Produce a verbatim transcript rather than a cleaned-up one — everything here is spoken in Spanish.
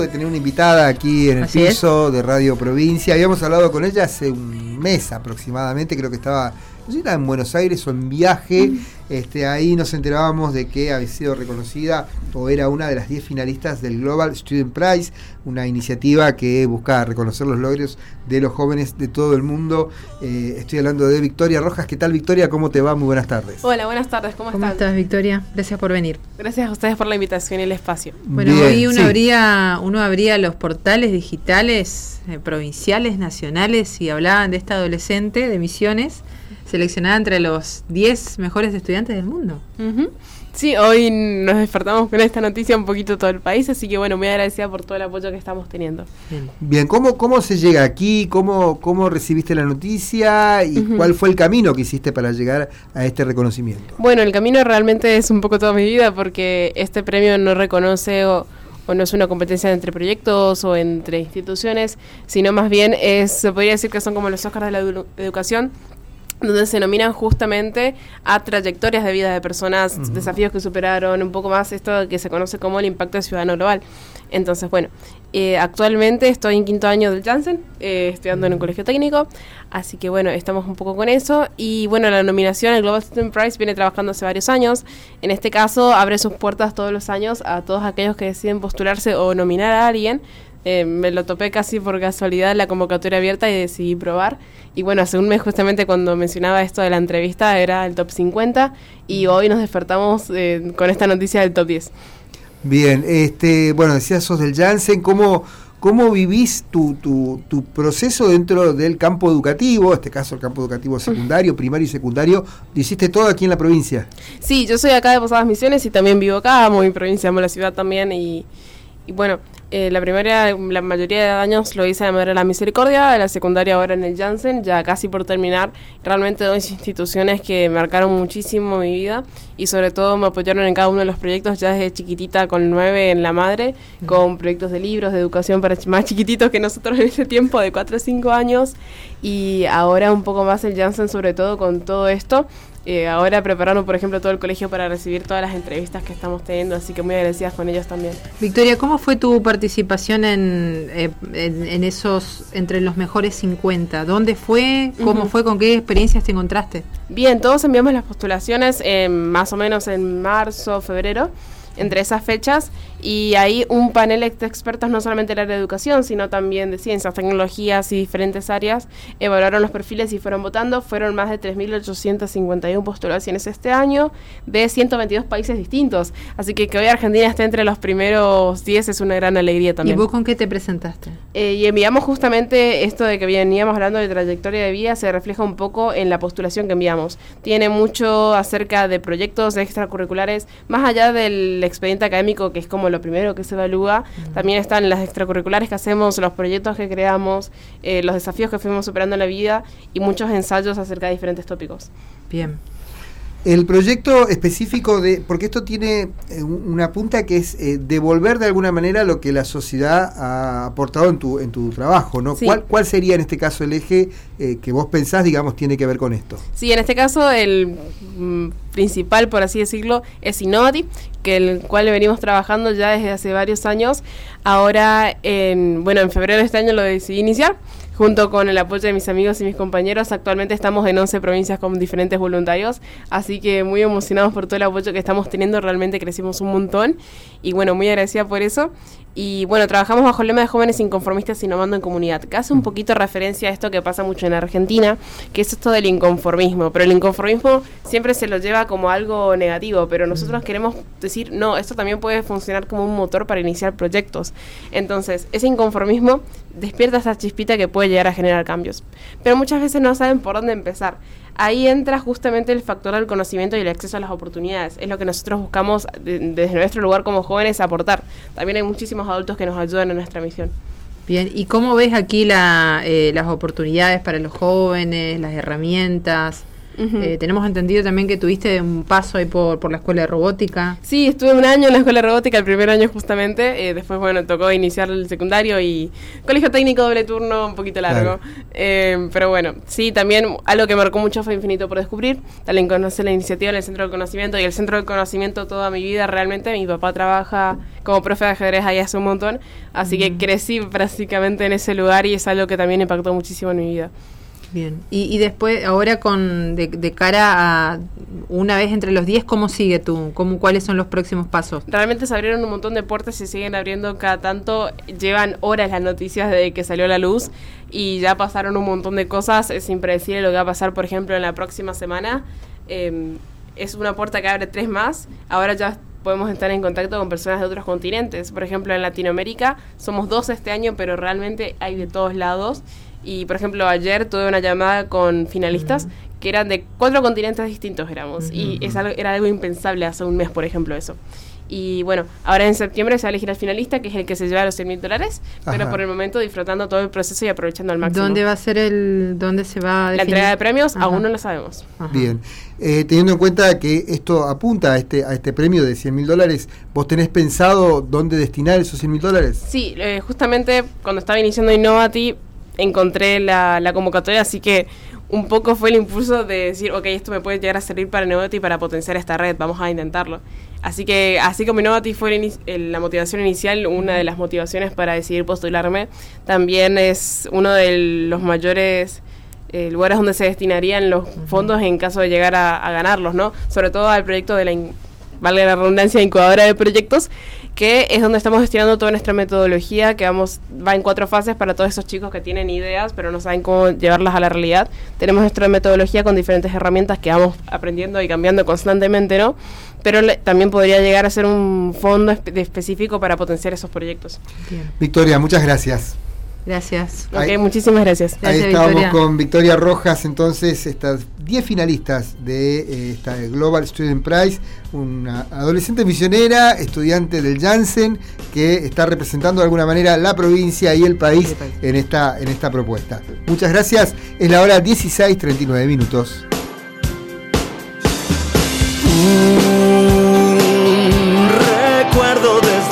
de tener una invitada aquí en el Así piso es. de Radio Provincia. Habíamos hablado con ella hace un mes aproximadamente, creo que estaba, no sé si estaba en Buenos Aires o en viaje. Mm. Este, ahí nos enterábamos de que había sido reconocida o era una de las diez finalistas del Global Student Prize, una iniciativa que busca reconocer los logros de los jóvenes de todo el mundo. Eh, estoy hablando de Victoria Rojas. ¿Qué tal, Victoria? ¿Cómo te va? Muy buenas tardes. Hola, buenas tardes. ¿Cómo, ¿Cómo están? estás, Victoria? Gracias por venir. Gracias a ustedes por la invitación y el espacio. Bueno, Bien, hoy uno, sí. abría, uno abría los portales digitales, eh, provinciales, nacionales, y hablaban de esta adolescente de Misiones, seleccionada entre los diez mejores estudiantes del mundo. Uh-huh. Sí, hoy nos despertamos con esta noticia un poquito todo el país, así que bueno, muy agradecida por todo el apoyo que estamos teniendo. Bien, Bien, ¿cómo, cómo se llega aquí? ¿Cómo, cómo recibiste la noticia? ¿Y Uh-huh. cuál fue el camino que hiciste para llegar a este reconocimiento? Bueno, el camino realmente es un poco toda mi vida, porque este premio no reconoce o, o no es una competencia entre proyectos o entre instituciones, sino más bien es, se podría decir que son como los Óscar de la edu- educación, donde se nominan justamente a trayectorias de vida de personas, uh-huh. desafíos que superaron, un poco más esto que se conoce como el impacto ciudadano global. Entonces, bueno, eh, actualmente estoy en quinto año del Janssen, eh, estudiando en un colegio técnico, así que bueno, estamos un poco con eso. Y bueno, la nominación al Global Student Prize viene trabajando hace varios años. En este caso, abre sus puertas todos los años a todos aquellos que deciden postularse o nominar a alguien. Eh, me lo topé casi por casualidad en la convocatoria abierta y decidí probar. Y bueno, hace un mes justamente cuando mencionaba esto de la entrevista era el top cincuenta y hoy nos despertamos eh, con esta noticia del top diez. Bien, este, bueno, decías sos del Janssen, ¿cómo, cómo vivís tu, tu, tu proceso dentro del campo educativo, en este caso el campo educativo secundario, primario y secundario? ¿Hiciste todo aquí en la provincia? Sí, yo soy acá de Posadas Misiones y también vivo acá, amo mi provincia, amo la ciudad también y... Y bueno, eh, la primaria, la mayoría de años lo hice de Madre de la Misericordia, la secundaria ahora en el Janssen, ya casi por terminar. Realmente dos instituciones que marcaron muchísimo mi vida y sobre todo me apoyaron en cada uno de los proyectos ya desde chiquitita, con nueve en la madre, uh-huh. con proyectos de libros, de educación para ch- más chiquititos que nosotros en ese tiempo, de cuatro o cinco años, y ahora un poco más el Janssen sobre todo con todo esto. Eh, ahora prepararon, por ejemplo, todo el colegio para recibir todas las entrevistas que estamos teniendo, así que muy agradecidas con ellos también. Victoria, ¿cómo fue tu participación en, eh, en, en esos, entre los mejores cincuenta? ¿Dónde fue? ¿Cómo uh-huh. fue? ¿Con qué experiencias te encontraste? Bien, todos enviamos las postulaciones eh, más o menos en marzo, febrero, entre esas fechas, y ahí un panel de expertos, no solamente del área de educación, sino también de ciencias, tecnologías y diferentes áreas, evaluaron los perfiles y fueron votando. Fueron más de tres mil ochocientas cincuenta y una postulaciones este año, de ciento veintidós países distintos, así que que hoy Argentina esté entre los primeros diez es una gran alegría también. ¿Y vos con qué te presentaste? Eh, y enviamos justamente esto de que veníamos hablando de trayectoria de vida, se refleja un poco en la postulación que enviamos. Tiene mucho acerca de proyectos extracurriculares, más allá del expediente académico, que es como lo primero que se evalúa. Uh-huh. También están las extracurriculares que hacemos, los proyectos que creamos, eh, los desafíos que fuimos superando en la vida y muchos ensayos acerca de diferentes tópicos. Bien. El proyecto específico de, porque esto tiene eh, una punta que es eh, devolver de alguna manera lo que la sociedad ha aportado en tu en tu trabajo, ¿no? Sí. ¿Cuál, ¿Cuál sería en este caso el eje eh, que vos pensás, digamos, tiene que ver con esto? Sí, en este caso el mm, principal, por así decirlo, es Innovati, que el cual venimos trabajando ya desde hace varios años. Ahora, en, bueno, en febrero de este año lo decidí iniciar, junto con el apoyo de mis amigos y mis compañeros. Actualmente estamos en once provincias con diferentes voluntarios, así que muy emocionados por todo el apoyo que estamos teniendo, realmente crecimos un montón, y bueno, muy agradecida por eso. Y bueno, trabajamos bajo el lema de Jóvenes Inconformistas Innovando en Comunidad, que hace un poquito referencia a esto que pasa mucho en Argentina, que es esto del inconformismo, pero el inconformismo siempre se lo lleva como algo negativo, pero nosotros queremos decir, no, esto también puede funcionar como un motor para iniciar proyectos. Entonces, ese inconformismo despierta esa chispita que puede llegar a generar cambios, pero muchas veces no saben por dónde empezar. Ahí entra justamente el factor del conocimiento y el acceso a las oportunidades. Es lo que nosotros buscamos de, desde nuestro lugar como jóvenes aportar. También hay muchísimos adultos que nos ayudan en nuestra misión. Bien, ¿y cómo ves aquí la, eh, las oportunidades para los jóvenes, las herramientas? Uh-huh. Eh, tenemos entendido también que tuviste un paso ahí por, por la escuela de robótica. Sí, estuve un año en la escuela de robótica, el primer año justamente. Eh, después, bueno, tocó iniciar el secundario y colegio técnico doble turno, un poquito largo. Claro. Eh, pero bueno, sí, también algo que marcó mucho fue Infinito por Descubrir. También conocí la iniciativa en el Centro del Conocimiento, y el Centro del Conocimiento toda mi vida realmente. Mi papá trabaja como profe de ajedrez ahí hace un montón, así uh-huh. que crecí prácticamente en ese lugar y es algo que también impactó muchísimo en mi vida. Bien, y, y después, ahora con de, de cara a una vez entre los diez, ¿cómo sigue tú? ¿Cómo, ¿Cuáles son los próximos pasos? Realmente se abrieron un montón de puertas y se siguen abriendo cada tanto. Llevan horas las noticias de que salió a la luz y ya pasaron un montón de cosas. Es impredecible lo que va a pasar, por ejemplo, en la próxima semana. Eh, es una puerta que abre tres más. Ahora ya podemos estar en contacto con personas de otros continentes. Por ejemplo, en Latinoamérica somos dos este año, pero realmente hay de todos lados. Y, por ejemplo, ayer tuve una llamada con finalistas uh-huh. que eran de cuatro continentes distintos éramos. Uh-huh. Y es algo, era algo impensable hace un mes, por ejemplo, eso. Y bueno, ahora en septiembre se va a elegir al finalista, que es el que se lleva los cien mil dólares, pero por el momento disfrutando todo el proceso y aprovechando al máximo. ¿Dónde va a ser el, dónde se va a definir? La entrega de premios? Ajá. Aún no lo sabemos. Ajá. Bien. Eh, teniendo en cuenta que esto apunta a este, a este premio de cien mil dólares, ¿vos tenés pensado dónde destinar esos cien mil dólares? Sí, eh, justamente cuando estaba iniciando Innovati, encontré la, la convocatoria, así que un poco fue el impulso de decir, ok, esto me puede llegar a servir para Innovati para potenciar esta red, vamos a intentarlo. Así que, así como Innovati fue el, el, la motivación inicial, una de las motivaciones para decidir postularme, también es uno de los mayores eh, lugares donde se destinarían los fondos en caso de llegar a, a ganarlos, ¿no? Sobre todo al proyecto de la, in, valga la redundancia, incubadora de proyectos, que es donde estamos destinando toda nuestra metodología, que vamos va en cuatro fases para todos esos chicos que tienen ideas, pero no saben cómo llevarlas a la realidad. Tenemos nuestra metodología con diferentes herramientas que vamos aprendiendo y cambiando constantemente, ¿no? Pero le, también podría llegar a ser un fondo espe- específico para potenciar esos proyectos. Bien. Victoria, muchas gracias. Gracias. Ok, ahí, muchísimas gracias. Ahí gracias, estábamos Victoria. con Victoria Rojas, entonces, estas diez finalistas de eh, esta Global Student Prize, una adolescente misionera, estudiante del Janssen, que está representando de alguna manera la provincia y el país en esta, en esta propuesta. Muchas gracias. Es la hora dieciséis treinta y nueve minutos. Mm.